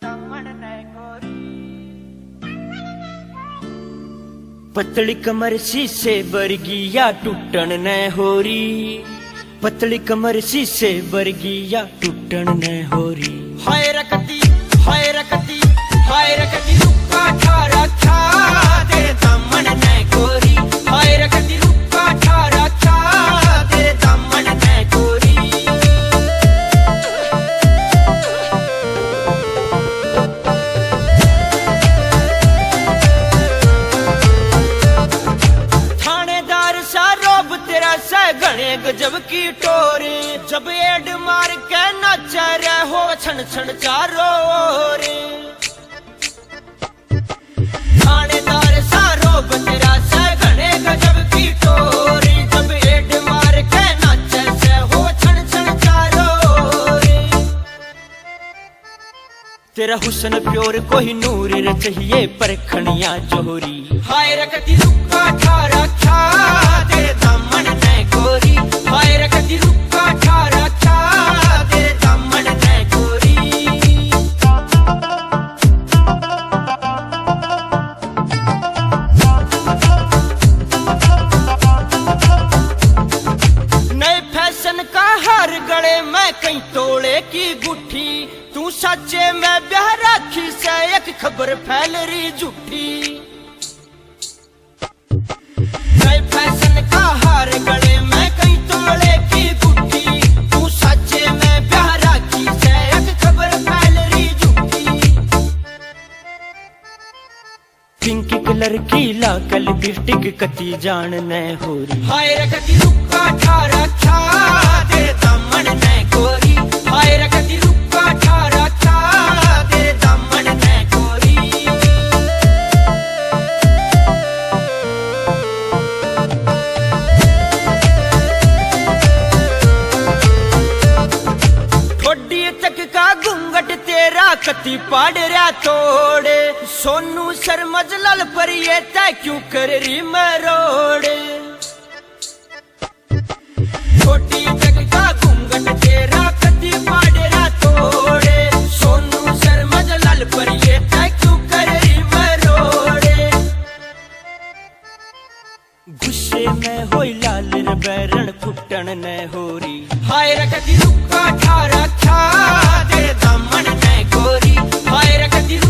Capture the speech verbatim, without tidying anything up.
पतली कमर शीशे बरगी या टूटन न होरी, पतली कमर शीशे बरगी या टूटन न होरी। हाय रकती हाय रकती हाय रकती रुक्का ठारा खा तेरे दामन न गोरी, हाय रकती रुक्का ठारा खा तेरे दामन न गोरी। घने गजब की टोरे जब एड मार के नाचा रे हो छन छन चारो रे। थानेदार सारो बतेरा से घने गजब की टोरे जब एड मार के नाचा से हो छन छन चारो रे। तेरा हुस्न प्योर कोई नूर रे चाहिए परखनिया जोहरी। हाय रकती रुक्का ठारा खा तेरे दामन न गोरी, हाय रकती रुक्का ठारा खा तेरे दामन न गोरी। नए फैशन का हर गले में कई तोड़े की गुठी, तू सच्चे में ब्याह राखी से एक खबर फैल रही झूठी। फैशन का हार गले में कई तोड़े की गुठी, तू सच्चे में ब्याह राखी से एक खबर फैल रही झूठी। पिंक कलर की लाकल लिपस्टिक कती जान न होरी। हाय रकती रुक्का ठारा खा तेरे दामन न गोरी, हाय रकती रुक्का ठारा खा तेरे दामन न गोरी। घूंघट तेरा कती पाड़ रहा तोड़े, सोनू शर्मज लल पर ये तय क्यों कर रही मरोड़े। छोटी जग का घूंघट तेरा कती पाड़ रहा तोड़े, सोनू शर्मज लल पर ये तय क्यों कर रही मरोड़े। गुस्से में होई लाल रे बैरण फुटन न होरी। हाय रकती रुक्का ठारा खा तेरे दामन न गोरी, हाय रकती